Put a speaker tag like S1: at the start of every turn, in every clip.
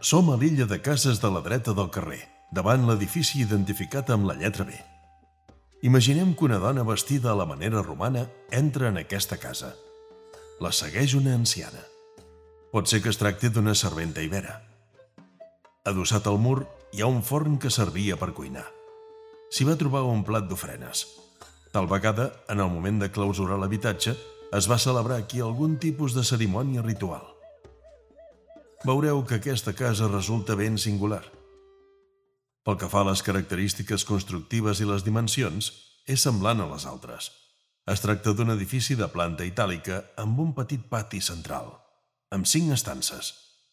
S1: Som a l'illa de cases de la dreta del carrer, davant l'edifici identificat amb la lletra B. Imaginem que una dona vestida a la manera romana entra en aquesta casa. La segueix una anciana. Pot ser que es tracti d'una serventa ibera. Adossat al mur hi ha un forn que servia per cuinar. S'hi va trobar un plat d'ofrenes. Tal vegada, en el moment de clausurar l'habitatge, es va celebrar aquí algun tipus de cerimònia ritual. Veureu que aquesta casa resulta ben singular. Pel que fa a les característiques constructives i les dimensions, és semblant a les altres. Es tracta d'un edifici de planta itàlica amb un petit pati central, amb 5 estances.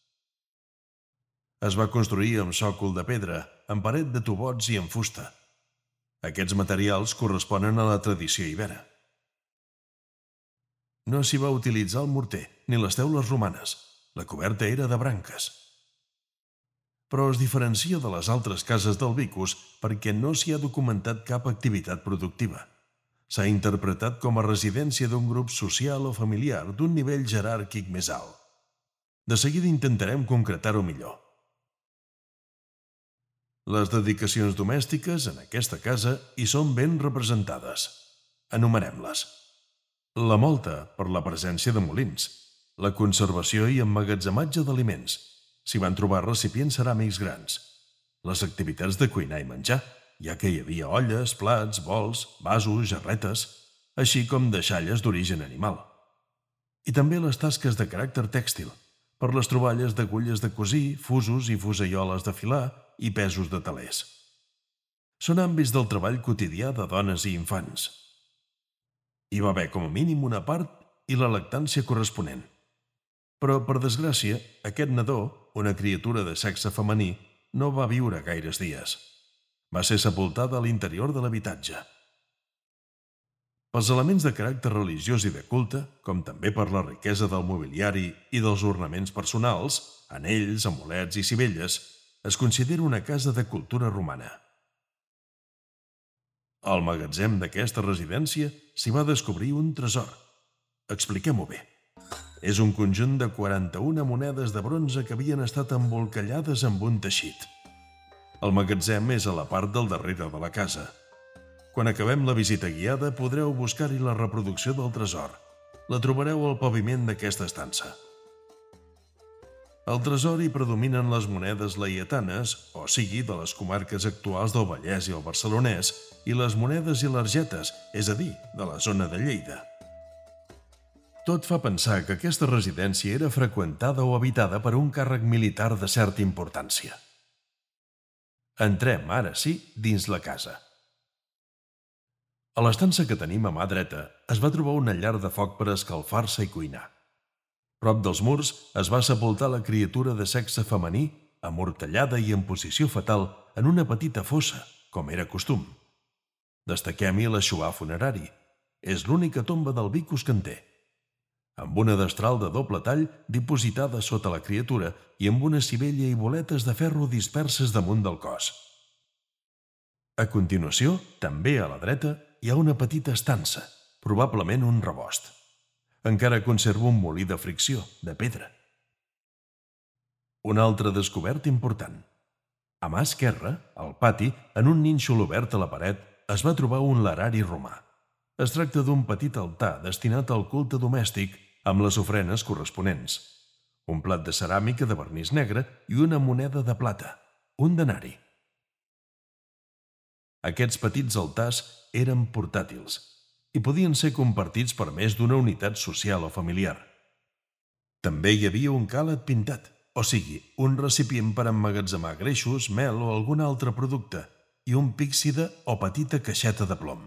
S1: Es va construir amb sòcol de pedra, amb paret de tubots i amb fusta. Aquests materials corresponen a la tradició ibera. No s'hi va utilitzar el morter ni les teules romanes. La coberta era de branques. Però es diferencia de les altres cases del Vicus perquè no s'hi ha documentat cap activitat productiva. S'ha interpretat com a residència d'un grup social o familiar d'un nivell jeràrquic més alt. De seguida intentarem concretar-ho millor. Les dedicacions domèstiques en aquesta casa hi són ben representades. Enumerem-les. La molta, per la presència de molins. La conservació i emmagatzematge d'aliments. S'hi van trobar recipients ceràmics grans. Les activitats de cuinar i menjar, ja que hi havia olles, plats, bols, vasos, jarretes, així com deixalles d'origen animal. I també les tasques de caràcter tèxtil, per les troballes d'agulles de cosir, fusos i fuseioles de filar i pesos de telers. Són àmbits del treball quotidià de dones i infants. Hi va haver com a mínim una part i la lactància corresponent. Però, per desgràcia, aquest nadó, una criatura de sexe femení, no va viure gaires dies. Va ser sepultada a l'interior de l'habitatge. Pels elements de caràcter religiós i de culte, com també per la riquesa del mobiliari i dels ornaments personals, anells, amulets i sivelles, es considera una casa de cultura romana. Al magatzem d'aquesta residència s'hi va descobrir un tresor. Expliquem-ho bé. És un conjunt de 41 monedes de bronze que havien estat embolcallades amb un teixit. El magatzem és a la part del darrere de la casa. Quan acabem la visita guiada podreu buscar-hi la reproducció del tresor. La trobareu al paviment d'aquesta estança. Al tresor hi predominen les monedes laietanes, o sigui, de les comarques actuals del Vallès i el Barcelonès, i les monedes i l'argetes, és a dir, de la zona de Lleida. Tot fa pensar que aquesta residència era freqüentada o habitada per un càrrec militar de certa importància. Entrem, ara sí, dins la casa. A l'estança que tenim a mà dreta es va trobar una llar de foc per escalfar-se i cuinar. Prop dels murs es va sepultar la criatura de sexe femení, amortallada i en posició fetal en una petita fossa, com era costum. Destaquem-hi l'aixovar funerari. És l'única tomba del Vicus que en té. Amb una destral de doble tall dipositada sota la criatura i amb una sivella i boletes de ferro disperses damunt del cos. A continuació, també a la dreta, hi ha una petita estança, probablement un rebost. Encara conserva un molí de fricció, de pedra. Una altra descoberta important. A mà esquerra, al pati, en un nínxol obert a la paret, es va trobar un larari romà. Es tracta d'un petit altar destinat al culte domèstic amb les ofrenes corresponents. Un plat de ceràmica de vernís negre i una moneda de plata, un denari. Aquests petits altars eren portàtils i podien ser compartits per més d'una unitat social o familiar. També hi havia un càlet pintat, o sigui, un recipient per emmagatzemar greixos, mel o algun altre producte, i un píxide o petita caixeta de plom.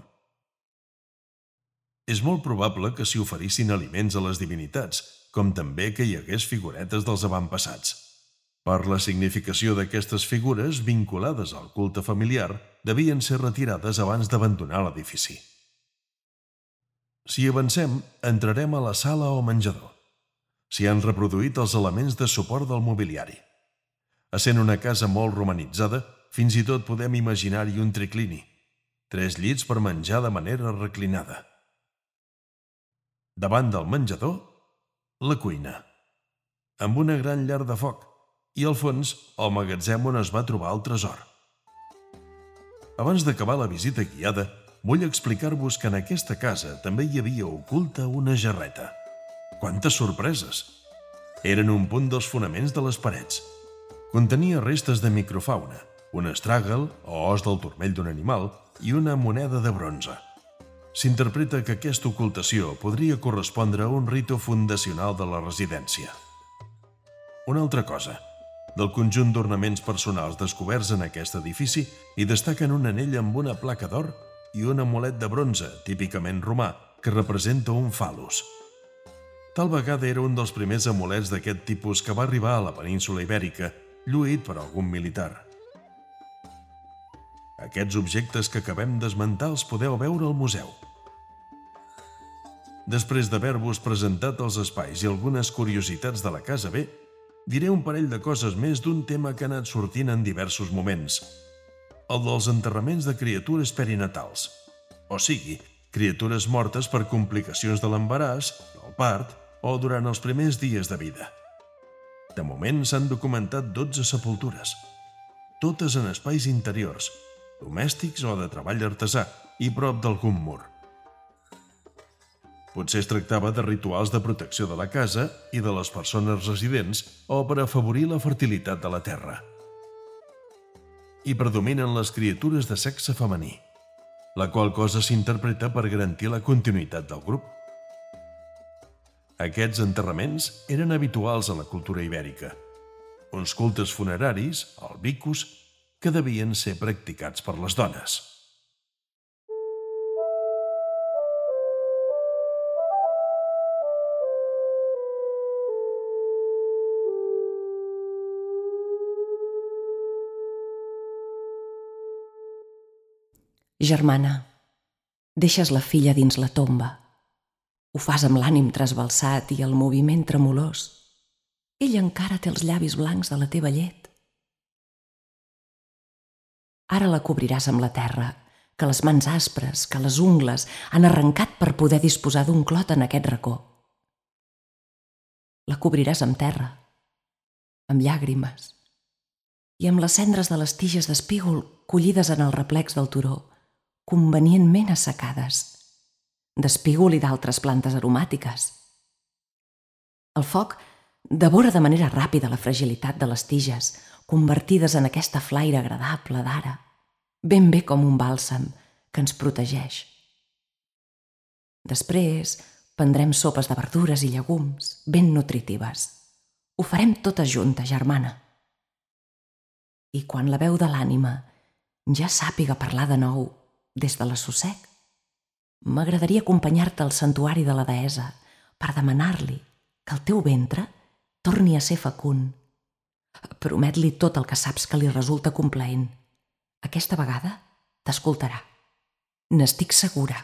S1: És molt probable que s'hi oferissin aliments a les divinitats, com també que hi hagués figuretes dels avantpassats. Per la significació d'aquestes figures vinculades al culte familiar, devien ser retirades abans d'abandonar l'edifici. Si avancem, entrarem a la sala o menjador. S'hi han reproduït els elements de suport del mobiliari. Essent una casa molt romanitzada, fins i tot podem imaginar-hi un triclini, 3 llits per menjar de manera reclinada. Davant del menjador, la cuina, amb una gran llar de foc i al fons el magatzem on es va trobar el tresor. Abans d'acabar la visita guiada, vull explicar-vos que en aquesta casa també hi havia oculta una gerreta. Quantes sorpreses! Eren un punt dels fonaments de les parets. Contenia restes de microfauna, un astràgal o os del turmell d'un animal i una moneda de bronze. S'interpreta que aquesta ocultació podria correspondre a un ritu fundacional de la residència. Una altra cosa, del conjunt d'ornaments personals descoberts en aquest edifici hi destaquen un anell amb una placa d'or i un amulet de bronze, típicament romà, que representa un fal·lus. Tal vegada era un dels primers amulets d'aquest tipus que va arribar a la península Ibèrica, lluït per algun militar. Aquests objectes que acabem d'esmentar els podeu veure al museu. Després d'haver-vos presentat els espais i algunes curiositats de la Casa B, diré un parell de coses més d'un tema que ha anat sortint en diversos moments. El dels enterraments de criatures perinatals. O sigui, criatures mortes per complicacions de l'embaràs, del part o durant els primers dies de vida. De moment s'han documentat 12 sepultures, totes en espais interiors, domèstics o de treball artesà i prop d'algun mur. Potser es tractava de rituals de protecció de la casa i de les persones residents o per afavorir la fertilitat de la terra. Hi predominen les criatures de sexe femení, la qual cosa s'interpreta per garantir la continuïtat del grup. Aquests enterraments eren habituals a la cultura ibèrica, uns cultes funeraris, el vicus, que devien ser practicats per les dones.
S2: Germana, deixes la filla dins la tomba. Ho fas amb l'ànim trasbalsat i el moviment tremolós. Ella encara té els llavis blancs de la teva llet. Ara la cobriràs amb la terra, que les mans aspres, que les ungles han arrencat per poder disposar d'un clot en aquest racó. La cobriràs amb terra, amb llàgrimes i amb les cendres de les tiges d'espígol collides en el replex del turó, convenientment assecades, d'espígol i d'altres plantes aromàtiques. El foc devora de manera ràpida la fragilitat de les tiges, convertides en aquesta flaire agradable d'ara, ben bé com un bàlsam que ens protegeix. Després prendrem sopes de verdures i llegums ben nutritives. Ho farem totes juntes, germana. I quan la veu de l'ànima ja sàpiga parlar de nou des de l'assossec, m'agradaria acompanyar-te al santuari de la deessa per demanar-li que el teu ventre torni a ser fecund. Promet-li tot el que saps que li resulta complaent. Aquesta vegada t'escoltarà. N'estic segura.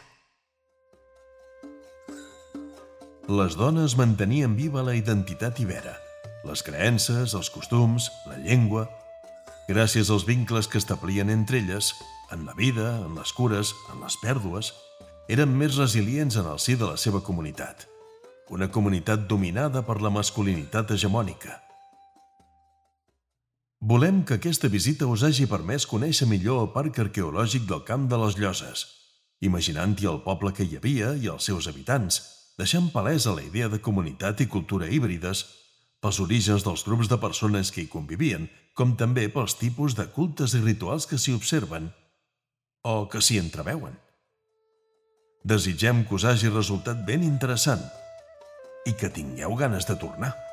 S1: Les dones mantenien viva la identitat ibera, les creences, els costums, la llengua. Gràcies als vincles que establien entre elles, en la vida, en les cures, en les pèrdues, eren més resilients en el si de la seva comunitat. Una comunitat dominada per la masculinitat hegemònica. Volem que aquesta visita us hagi permès conèixer millor el parc arqueològic del Camp de les Lloses, imaginant-hi el poble que hi havia i els seus habitants, deixant palesa la idea de comunitat i cultura híbrides, pels orígens dels grups de persones que hi convivien, com també pels tipus de cultes i rituals que s'hi observen o que s'hi entreveuen. Desitgem que us hagi resultat ben interessant i que tingueu ganes de tornar.